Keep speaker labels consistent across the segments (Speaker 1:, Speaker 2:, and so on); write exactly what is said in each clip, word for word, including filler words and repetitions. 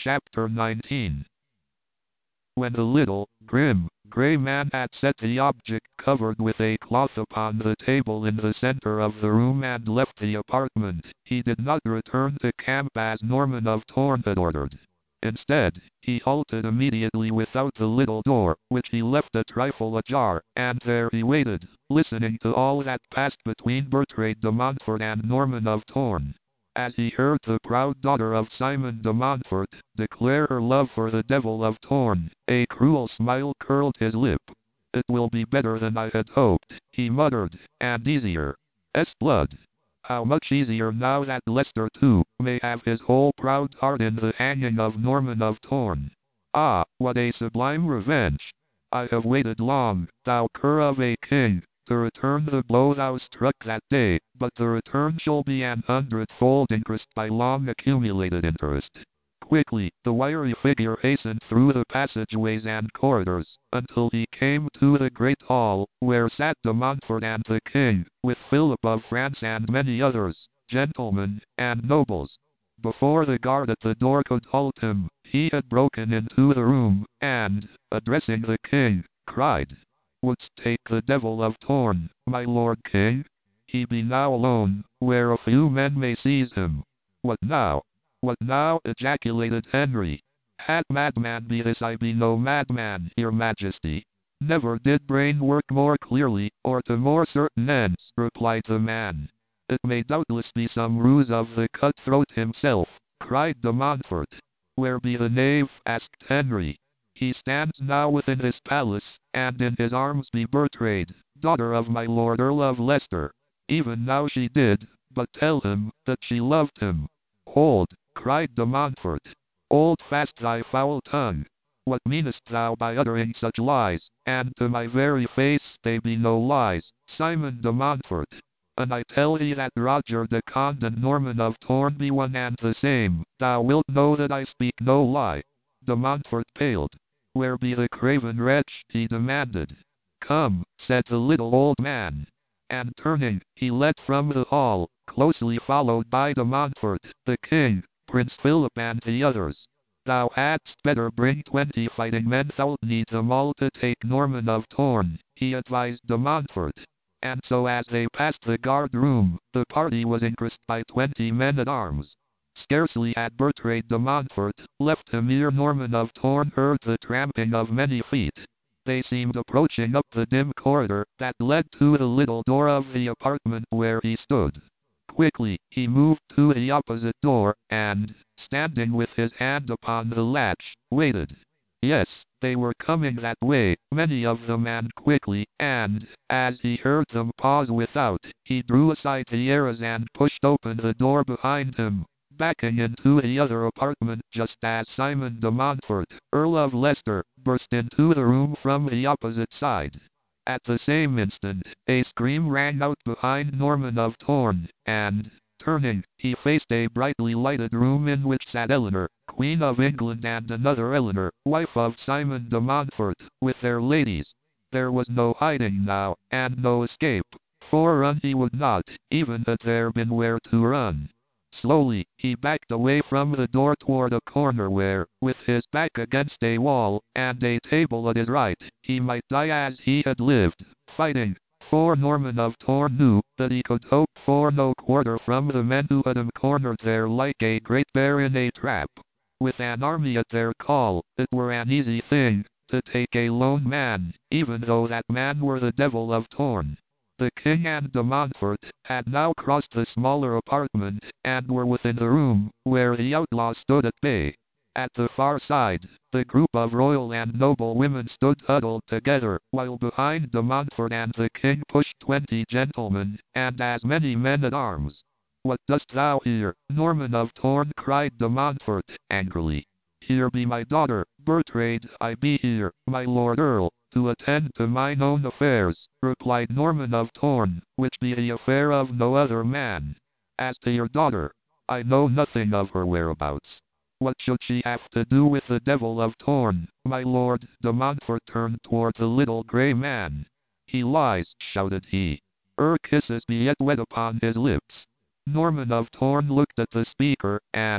Speaker 1: Chapter nineteen. When the little, grim, grey man had set the object covered with a cloth upon the table in the center of the room and left the apartment, he did not return to camp as Norman of Torn had ordered. Instead, he halted immediately without the little door, which he left a trifle ajar, and there he waited, listening to all that passed between Bertrade de Montfort and Norman of Torn. As he heard the proud daughter of Simon de Montfort declare her love for the Devil of Torn, a cruel smile curled his lip. "It will be better than I had hoped," he muttered, "and easier. S blood! How much easier now that Leicester, too, may have his whole proud heart in the hanging of Norman of Torn. Ah, what a sublime revenge! I have waited long, thou cur of a king, to return the blow thou struck that day, but the return shall be an hundredfold increased by long accumulated interest." Quickly, the wiry figure hastened through the passageways and corridors, until he came to the great hall, where sat de Montfort and the king, with Philip of France and many others, gentlemen, and nobles. Before the guard at the door could halt him, he had broken into the room, and, addressing the king, cried, "Wouldst take the Devil of Torn, my lord king? He be now alone, where a few men may seize him." "What now? What now?" ejaculated Henry. "Had madman be this, I be no madman, your majesty. Never did brain work more clearly, or to more certain ends," replied the man. "It may doubtless be some ruse of the cutthroat himself," cried de Montfort. "Where be the knave?" asked Henry. "He stands now within his palace, and in his arms be Bertrade, daughter of my Lord Earl of Leicester. Even now she did but tell him that she loved him." "Hold!" cried de Montfort. "Hold fast thy foul tongue. What meanest thou by uttering such lies? And to my very face they be no lies, Simon de Montfort. And I tell thee that Roger de Conde and Norman of Torn be one and the same. Thou wilt know that I speak no lie." De Montfort paled. "Where be the craven wretch?" he demanded. "Come," said the little old man. And turning, he led from the hall, closely followed by de Montfort, the king, Prince Philip and the others. "Thou hadst better bring twenty fighting men, thou'lt need them all to take Norman of Torn," he advised de Montfort. And so as they passed the guard room, the party was increased by twenty men-at-arms. Scarcely had Bertrade de Montfort left him ere Norman of Torn heard the tramping of many feet. They seemed approaching up the dim corridor that led to the little door of the apartment where he stood. Quickly, he moved to the opposite door, and, standing with his hand upon the latch, waited. Yes, they were coming that way, many of them, and quickly, and, as he heard them pause without, he drew aside the arras and pushed open the door behind him, backing into the other apartment just as Simon de Montfort, Earl of Leicester, burst into the room from the opposite side. At the same instant, a scream rang out behind Norman of Torn, and, turning, he faced a brightly lighted room in which sat Eleanor, Queen of England, and another Eleanor, wife of Simon de Montfort, with their ladies. There was no hiding now, and no escape, for run he would not, even had there been where to run. Slowly, he backed away from the door toward a corner where, with his back against a wall, and a table at his right, he might die as he had lived, fighting, for Norman of Torn knew that he could hope for no quarter from the men who had him cornered there like a great bear in a trap. With an army at their call, it were an easy thing to take a lone man, even though that man were the Devil of Torn. The king and de Montfort had now crossed the smaller apartment, and were within the room, where the outlaw stood at bay. At the far side, the group of royal and noble women stood huddled together, while behind de Montfort and the king pushed twenty gentlemen, and as many men-at-arms. "What dost thou here, Norman of Torn?" cried de Montfort, angrily. "Here be my daughter, Bertrade." "I be here, my lord Earl, to attend to mine own affairs," replied Norman of Torn, "which be the affair of no other man. As to your daughter, I know nothing of her whereabouts. What should she have to do with the Devil of Torn, my lord?" De Montfort turned toward the little grey man. "He lies," shouted he. "Her kisses be yet wet upon his lips." Norman of Torn looked at the speaker, and,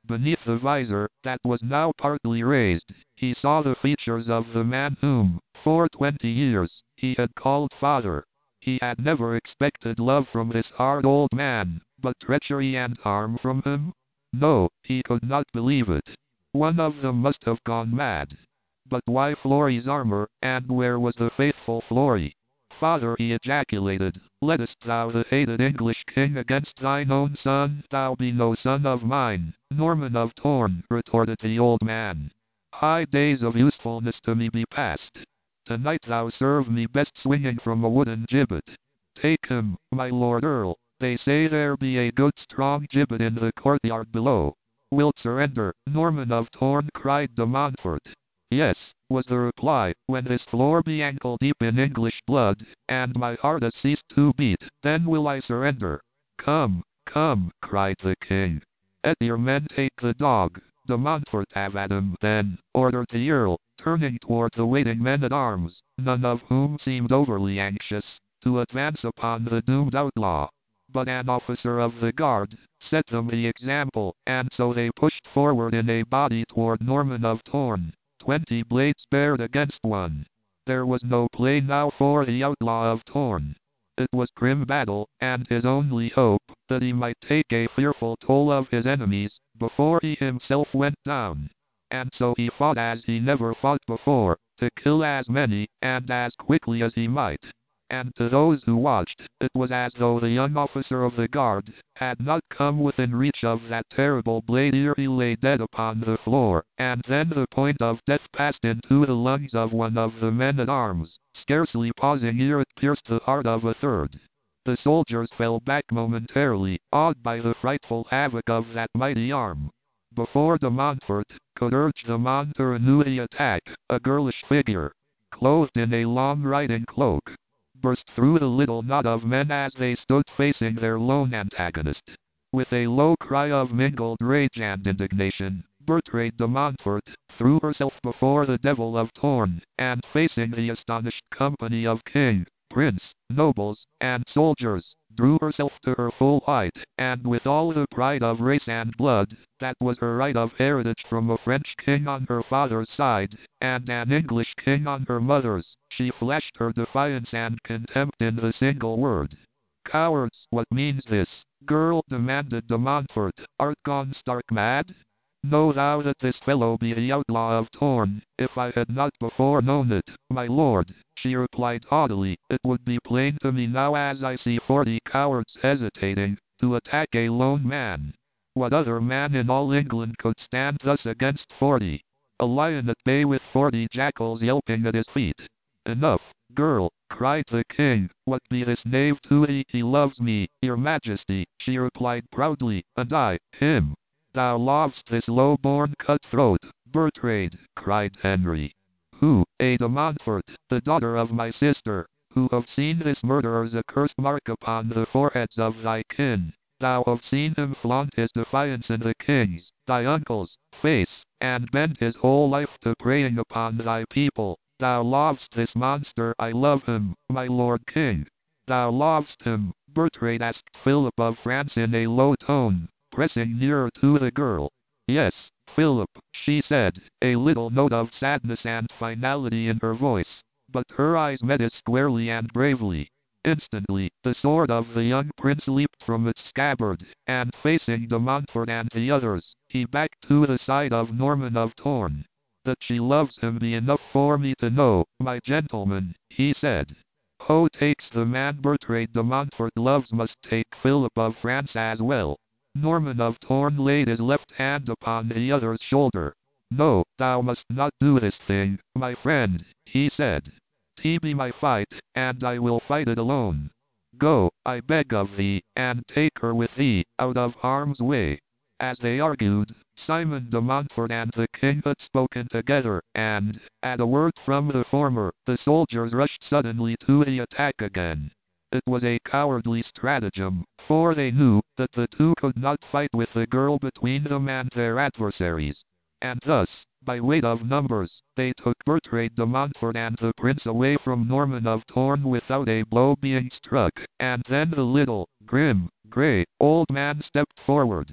Speaker 1: Beneath the visor, that was now partly raised, he saw the features of the man whom, for twenty years, he had called father. He had never expected love from this hard old man, but treachery and harm from him? No, he could not believe it. One of them must have gone mad. But why Florry's armor, and where was the faithful Florry? Father, he ejaculated, lettest thou the hated English king against thine own son? Thou be no son of mine, Norman of Torn, retorted the old man. High days of usefulness to me be past. Tonight thou serve me best swinging from a wooden gibbet. Take him, my lord earl, they say there be a good strong gibbet in the courtyard below. Wilt surrender, Norman of Torn? Cried de Montfort. Yes, was the reply, when this floor be ankle deep in English blood, and my heart has ceased to beat, then will I surrender. Come, come, cried the king. Let your men take the dog. De Montfort have at him, then, ordered the earl, turning toward the waiting men-at-arms, none of whom seemed overly anxious to advance upon the doomed outlaw. But an officer of the guard set them the example, and so they pushed forward in a body toward Norman of Torn. Twenty blades bared against one. There was no play now for the outlaw of Torn. It was grim battle, and his only hope, that he might take a fearful toll of his enemies, before he himself went down. And so he fought as he never fought before, to kill as many, and as quickly as he might. And to those who watched, it was as though the young officer of the guard had not come within reach of that terrible blade ere he lay dead upon the floor, and then the point of death passed into the lungs of one of the men-at-arms, scarcely pausing ere it pierced the heart of a third. The soldiers fell back momentarily, awed by the frightful havoc of that mighty arm. Before de Montfort could urge them on to renew the attack, a girlish figure, clothed in a long riding cloak, burst through the little knot of men as they stood facing their lone antagonist. With a low cry of mingled rage and indignation, Bertrade de Montfort threw herself before the Devil of Torn, and facing the astonished company of king, prince, nobles, and soldiers, drew herself to her full height, and with all the pride of race and blood, that was her right of heritage from a French king on her father's side, and an English king on her mother's, she flashed her defiance and contempt in the single word. Cowards, what means this, girl? Demanded de Montfort. Art gone stark mad? Know thou that this fellow be the outlaw of Torn? If I had not before known it, my lord, she replied haughtily, it would be plain to me now as I see forty cowards hesitating to attack a lone man. What other man in all England could stand thus against forty? A lion at bay with forty jackals yelping at his feet. Enough, girl, cried the king. What be this knave to thee? He loves me, your majesty, she replied proudly, and I, him. Thou lovest this low-born cutthroat, Bertrade, cried Henry. Who, a de Montfort, the daughter of my sister, who have seen this murderer's accursed mark upon the foreheads of thy kin. Thou have seen him flaunt his defiance in the king's, thy uncle's, face, and bend his whole life to preying upon thy people. Thou lovest this monster. I love him, my lord king. Thou lovest him, Bertrade asked Philip of France in a low tone, pressing nearer to the girl. Yes, Philip, she said, a little note of sadness and finality in her voice, but her eyes met his squarely and bravely. Instantly, the sword of the young prince leaped from its scabbard, and facing de Montfort and the others, he backed to the side of Norman of Torn. That she loves him be enough for me to know, my gentleman, he said. Who takes the man Bertrade de Montfort loves must take Philip of France as well. Norman of Torn laid his left hand upon the other's shoulder. No, thou must not do this thing, my friend, he said. T be my fight, and I will fight it alone. Go, I beg of thee, and take her with thee, out of harm's way. As they argued, Simon de Montfort and the king had spoken together, and, at a word from the former, the soldiers rushed suddenly to the attack again. It was a cowardly stratagem, for they knew that the two could not fight with the girl between them and their adversaries. And thus, by weight of numbers, they took Bertrade de Montfort and the prince away from Norman of Torn without a blow being struck, and then the little, grim, grey, old man stepped forward.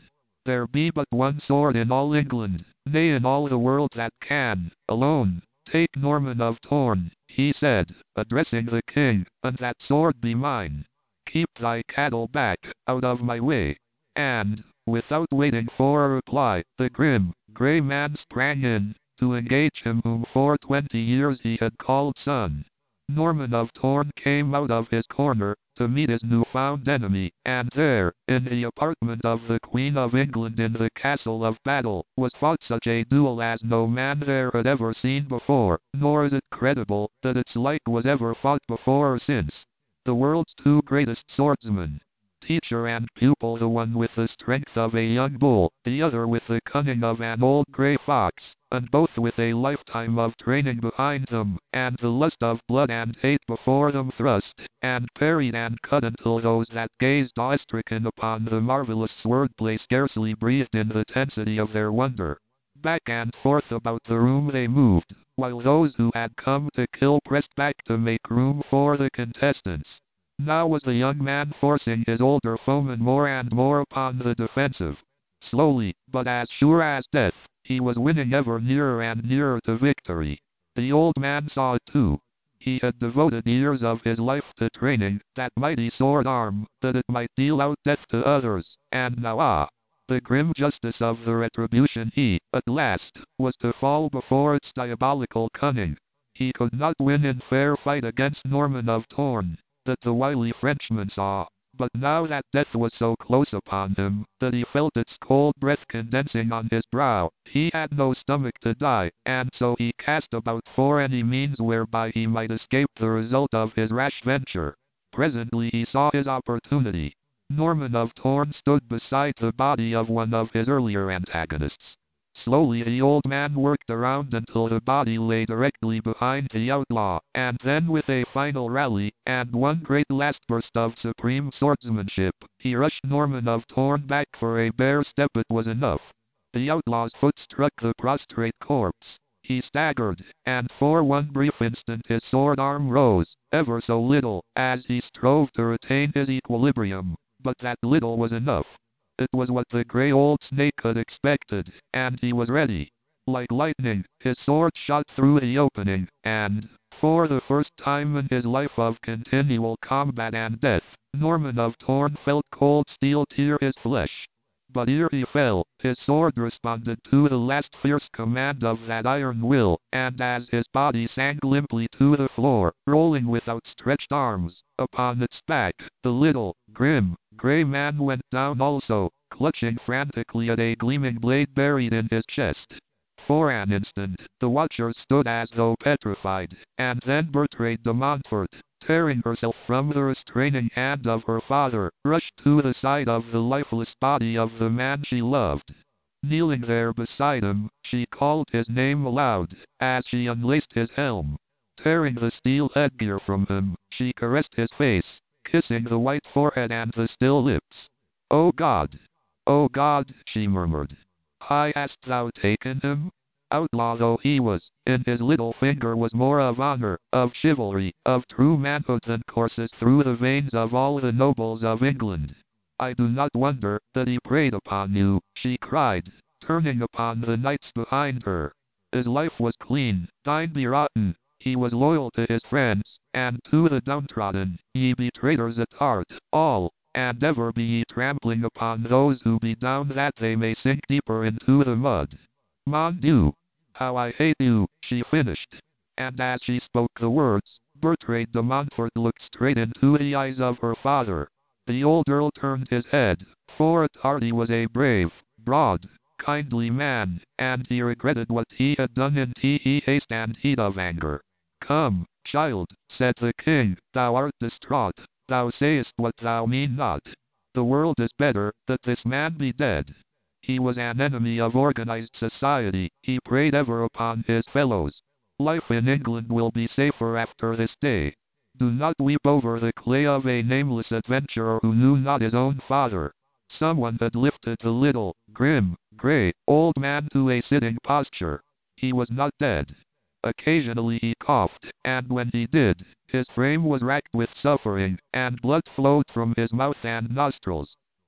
Speaker 1: There be but one sword in all England, nay in all the world that can, alone, take Norman of Torn, he said, addressing the king, and that sword be mine. Keep thy cattle back, out of my way. And, without waiting for a reply, the grim, grey man sprang in, to engage him whom for twenty years he had called son. Norman of Torn came out of his corner, to meet his new-found enemy, and there, in the apartment of the Queen of England in the Castle of Battle, was fought such a duel as no man there had ever seen before, nor is it credible that its like was ever fought before or since. The world's two greatest swordsmen, teacher and pupil, the one with the strength of a young bull, the other with the cunning of an old grey fox, and both with a lifetime of training behind them, and the lust of blood and hate before them, thrust, and parried and cut until those that gazed awe-stricken upon the marvellous swordplay scarcely breathed in the tensity of their wonder. Back and forth about the room they moved, while those who had come to kill pressed back to make room for the contestants. Now was the young man forcing his older foeman more and more upon the defensive. Slowly, but as sure as death, he was winning ever nearer and nearer to victory. The old man saw it too. He had devoted years of his life to training that mighty sword arm, that it might deal out death to others, and now ah! The grim justice of the retribution he, at last, was to fall before its diabolical cunning. He could not win in fair fight against Norman of Torn, that the wily Frenchman saw, but now that death was so close upon him, that he felt its cold breath condensing on his brow, he had no stomach to die, and so he cast about for any means whereby he might escape the result of his rash venture. Presently he saw his opportunity. Norman of Torn stood beside the body of one of his earlier antagonists. Slowly the old man worked around until the body lay directly behind the outlaw, and then with a final rally, and one great last burst of supreme swordsmanship, he rushed Norman of Torn back for a bare step. It was enough. The outlaw's foot struck the prostrate corpse. He staggered, and for one brief instant his sword arm rose, ever so little, as he strove to retain his equilibrium, but that little was enough. It was what the grey old snake had expected, and he was ready. Like lightning, his sword shot through the opening, and, for the first time in his life of continual combat and death, Norman of Torn felt cold steel tear his flesh. But ere he fell, his sword responded to the last fierce command of that iron will, and as his body sank limply to the floor, rolling with outstretched arms, upon its back, the little, grim, grey man went down also, clutching frantically at a gleaming blade buried in his chest. For an instant, the watchers stood as though petrified, and then Bertrade de Montfort, tearing herself from the restraining hand of her father, rushed to the side of the lifeless body of the man she loved. Kneeling there beside him, she called his name aloud, as she unlaced his helm. Tearing the steel headgear from him, she caressed his face, kissing the white forehead and the still lips. "O God! O God!" she murmured. "High hast thou taken him?" Outlaw though he was, in his little finger was more of honor, of chivalry, of true manhood than courses through the veins of all the nobles of England. "I do not wonder that he preyed upon you," she cried, turning upon the knights behind her. "His life was clean, thine be rotten. He was loyal to his friends, and to the downtrodden. Ye be traitors at heart, all, and ever be ye trampling upon those who be down that they may sink deeper into the mud. Mon Dieu, how I hate you," she finished. And as she spoke the words, Bertrade de Montfort looked straight into the eyes of her father. The old earl turned his head, for at heart he was a brave, broad, kindly man, and he regretted what he had done in tea haste and heat of anger. "Come, child," said the king, "thou art distraught, thou sayest what thou mean not. The world is better that this man be dead. He was an enemy of organized society, he preyed ever upon his fellows. Life in England will be safer after this day. Do not weep over the clay of a nameless adventurer who knew not his own father." Someone had lifted the little, grim, grey, old man to a sitting posture. He was not dead. Occasionally he coughed, and when he did, his frame was racked with suffering, and blood flowed from his mouth and nostrils.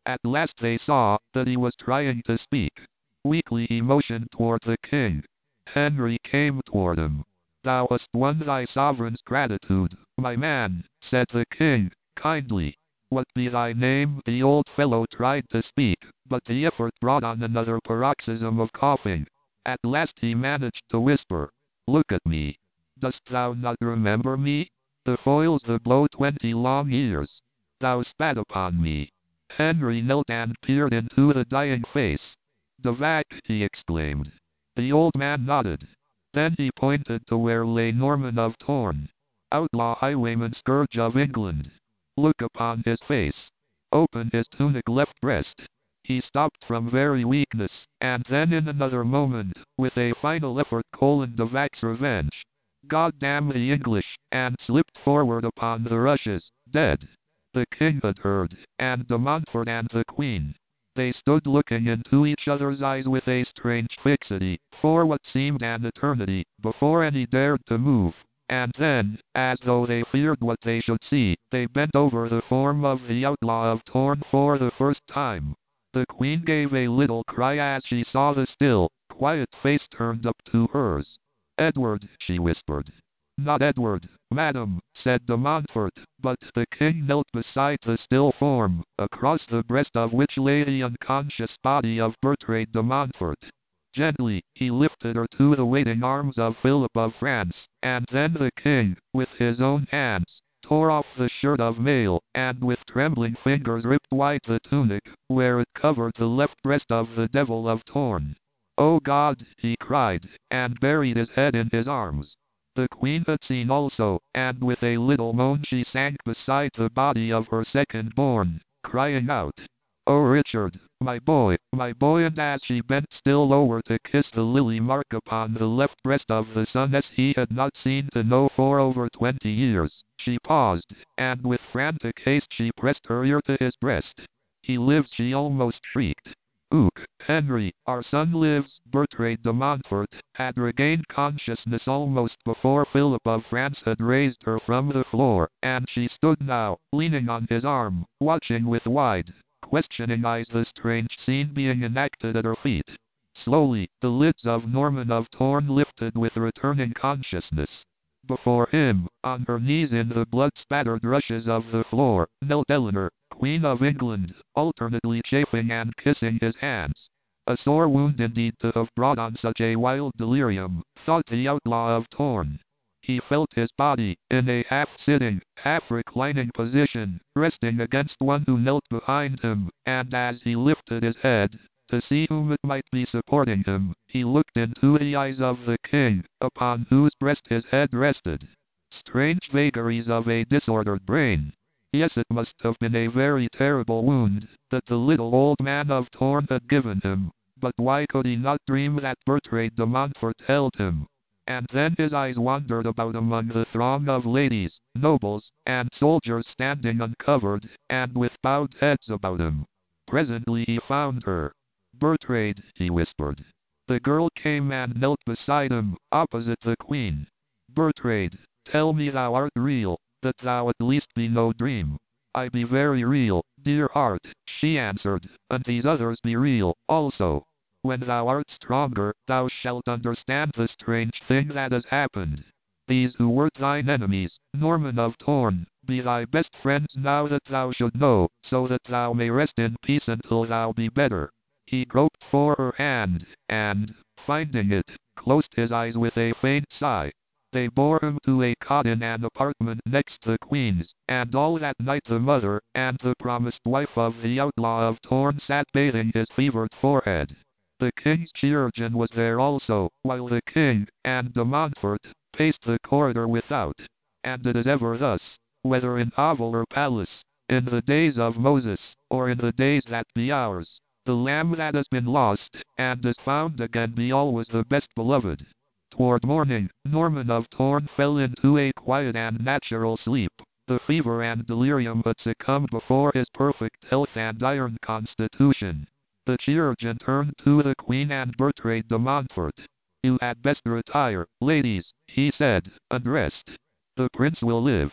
Speaker 1: At last they saw that he was trying to speak. Weakly he motioned toward the king. Henry came toward him. "Thou hast won thy sovereign's gratitude, my man," said the king, kindly. "What be thy name?" The old fellow tried to speak, but the effort brought on another paroxysm of coughing. At last he managed to whisper, "Look at me. Dost thou not remember me? The foils that blow twenty long years. Thou spat upon me." Henry knelt and peered into the dying face. "De Vac," he exclaimed. The old man nodded. Then he pointed to where lay Norman of Torn, outlaw highwayman, scourge of England. "Look upon his face. Open his tunic left breast." He stopped from very weakness, and then in another moment, with a final effort, colon de Vac's revenge. "God damn the English," and slipped forward upon the rushes, dead. The king had heard, and de Montfort and the queen. They stood looking into each other's eyes with a strange fixity, for what seemed an eternity, before any dared to move. And then, as though they feared what they should see, they bent over the form of the outlaw of Torn for the first time. The queen gave a little cry as she saw the still, quiet face turned up to hers. "Edward," she whispered. "Not Edward, madam," said de Montfort, but the king knelt beside the still form, across the breast of which lay the unconscious body of Bertrade de Montfort. Gently, he lifted her to the waiting arms of Philip of France, and then the king, with his own hands, tore off the shirt of mail, and with trembling fingers ripped wide the tunic, where it covered the left breast of the Devil of Torn. "Oh God!" he cried, and buried his head in his arms. The queen had seen also, and with a little moan she sank beside the body of her second-born, crying out, "Oh Richard, my boy, my boy!" And as she bent still lower to kiss the lily mark upon the left breast of the son as he had not seen to know for over twenty years, she paused, and with frantic haste she pressed her ear to his breast. "He lives!" she almost shrieked. "Ook, Henry, our son lives!" Bertrade de Montfort had regained consciousness almost before Philip of France had raised her from the floor, and she stood now, leaning on his arm, watching with wide, questioning eyes the strange scene being enacted at her feet. Slowly, the lids of Norman of Torn lifted with returning consciousness. Before him, on her knees in the blood-spattered rushes of the floor, knelt Eleanor, Queen of England, alternately chafing and kissing his hands. A sore wound indeed to have brought on such a wild delirium, thought the outlaw of Torn. He felt his body, in a half-sitting, half-reclining position, resting against one who knelt behind him, and as he lifted his head, to see whom it might be supporting him, he looked into the eyes of the king, upon whose breast his head rested. Strange vagaries of a disordered brain. Yes, it must have been a very terrible wound, that the little old man of Torn had given him, but why could he not dream that Bertrade de Montfort held him? And then his eyes wandered about among the throng of ladies, nobles, and soldiers standing uncovered, and with bowed heads about him. Presently he found her. "Bertrade," he whispered. The girl came and knelt beside him, opposite the queen. "Bertrade, tell me thou art real, that thou at least be no dream." "I be very real, dear heart," she answered, "and these others be real, also. When thou art stronger, thou shalt understand the strange thing that has happened. These who were thine enemies, Norman of Torn, be thy best friends now that thou should know, so that thou may rest in peace until thou be better." He groped for her hand, and, finding it, closed his eyes with a faint sigh. They bore him to a cot in an apartment next the queen's, and all that night the mother, and the promised wife of the outlaw of Torn sat bathing his fevered forehead. The king's chirurgeon was there also, while the king, and de Montfort, paced the corridor without. And it is ever thus, whether in hovel or palace, in the days of Moses, or in the days that be ours. The lamb that has been lost, and is found again, be always the best beloved. Toward morning, Norman of Torn fell into a quiet and natural sleep. The fever and delirium had succumbed before his perfect health and iron constitution. The chirurgeon turned to the queen and Bertrade de Montfort. "You had best retire, ladies," he said, "and rest. The prince will live."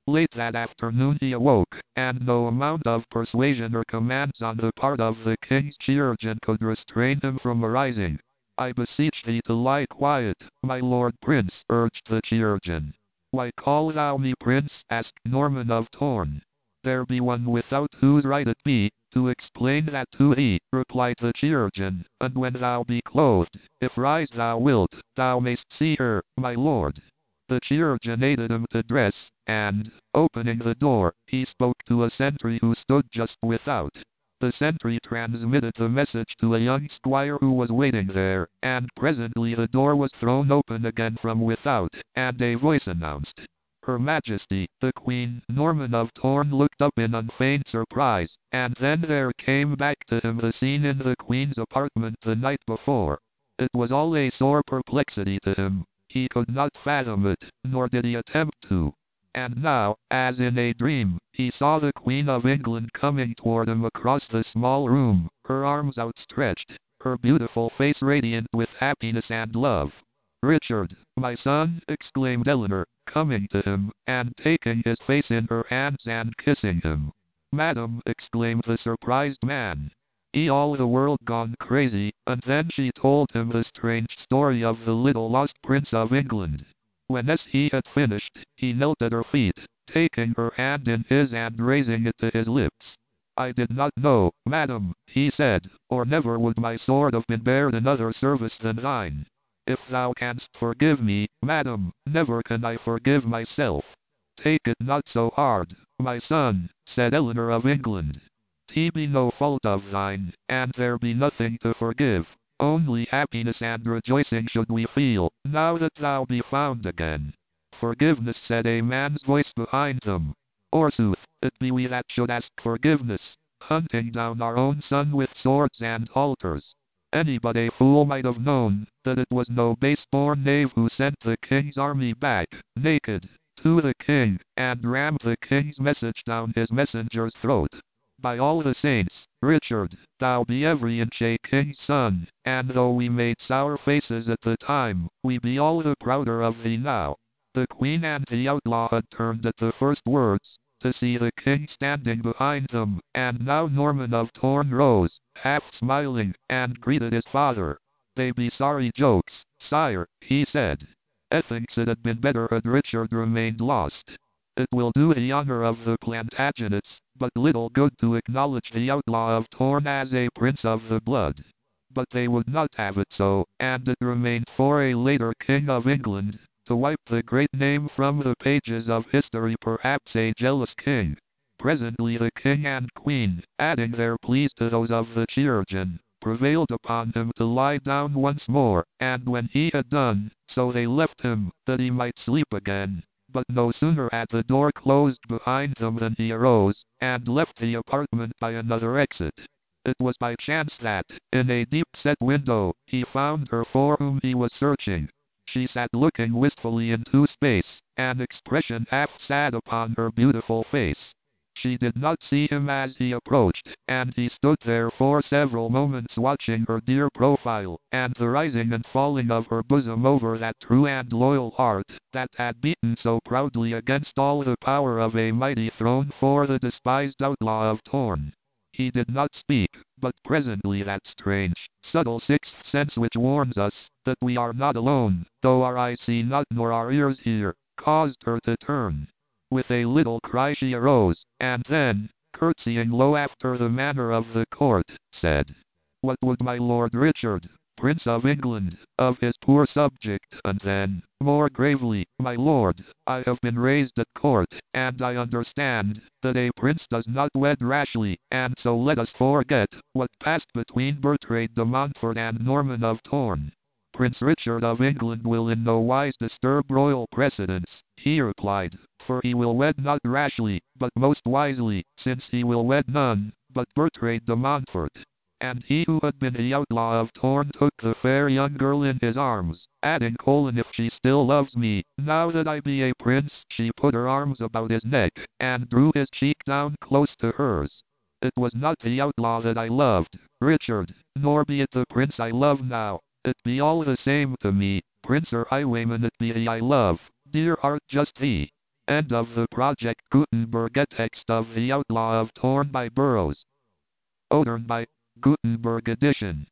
Speaker 1: Late that afternoon he awoke, and no amount of persuasion or commands on the part of the king's chirurgeon could restrain him from arising. I beseech thee to lie quiet, my lord prince, urged the chirurgeon. Why call thou me prince? Asked Norman of Torn. There be one without whose right it be, to explain that to thee, replied the chirurgeon, and when thou be clothed, if rise thou wilt, thou mayst see her, my lord. The chirurgeon aided him to dress, and, opening the door, he spoke to a sentry who stood just without. The sentry transmitted the message to a young squire who was waiting there, and presently the door was thrown open again from without, and a voice announced, Her Majesty, the Queen. Norman of Torn looked up in unfeigned surprise, and then there came back to him the scene in the Queen's apartment the night before. It was all a sore perplexity to him. He could not fathom it, nor did he attempt to. And now, as in a dream, he saw the Queen of England coming toward him across the small room, her arms outstretched, her beautiful face radiant with happiness and love. Richard, my son, exclaimed Eleanor, coming to him, and taking his face in her hands and kissing him. Madam, exclaimed the surprised man. E all the world gone crazy, and then she told him the strange story of the little lost Prince of England. When as he had finished, he knelt at her feet, taking her hand in his and raising it to his lips. I did not know, madam, he said, or never would my sword have been bared in other service than thine. If thou canst forgive me, madam, never can I forgive myself. Take it not so hard, my son, said Eleanor of England. T be no fault of thine, and there be nothing to forgive. Only happiness and rejoicing should we feel, now that thou be found again. Forgiveness, said a man's voice behind them. Forsooth, it be we that should ask forgiveness, hunting down our own son with swords and halters. Any but a fool might have known that it was no base-born knave who sent the king's army back, naked, to the king, and rammed the king's message down his messenger's throat. By all the saints, Richard, thou be every inch a king's son, and though we made sour faces at the time, we be all the prouder of thee now. The Queen and the outlaw had turned at the first words, to see the king standing behind them, and now Norman of Torn rose, half smiling, and greeted his father. They be sorry jokes, sire, he said. Ethinks it had been better had Richard remained lost. It will do the honor of the Plantagenets, but little good to acknowledge the outlaw of Torn as a prince of the blood. But they would not have it so, and it remained for a later king of England to wipe the great name from the pages of history, perhaps a jealous king. Presently the king and queen, adding their pleas to those of the chirurgeon, prevailed upon him to lie down once more, and when he had done so they left him, that he might sleep again. But no sooner had the door closed behind them than he arose, and left the apartment by another exit. It was by chance that, in a deep-set window, he found her for whom he was searching. She sat looking wistfully into space, an expression half sad upon her beautiful face. She did not see him as he approached, and he stood there for several moments watching her dear profile, and the rising and falling of her bosom over that true and loyal heart, that had beaten so proudly against all the power of a mighty throne for the despised outlaw of Torn. He did not speak, but presently that strange, subtle sixth sense which warns us that we are not alone, though our eyes see not nor our ears hear, caused her to turn. With a little cry she arose, and then, curtsying low after the manner of the court, said, What would my Lord Richard, Prince of England, of his poor subject? And then, more gravely, My lord, I have been raised at court, and I understand that a prince does not wed rashly, and so let us forget what passed between Bertrade de Montfort and Norman of Torn. Prince Richard of England will in no wise disturb royal precedents, he replied, for he will wed not rashly, but most wisely, since he will wed none but Bertrade de Montfort. And he who had been the outlaw of Torn took the fair young girl in his arms, adding, colon, if she still loves me, now that I be a prince, she put her arms about his neck, and drew his cheek down close to hers. It was not the outlaw that I loved, Richard, nor be it the prince I love now. It be all the same to me, prince or highwayman, it be he I love, dear heart, just he. End of the project. Gutenberg. A text of The Outlaw of Torn by Burroughs. Odern by Gutenberg edition.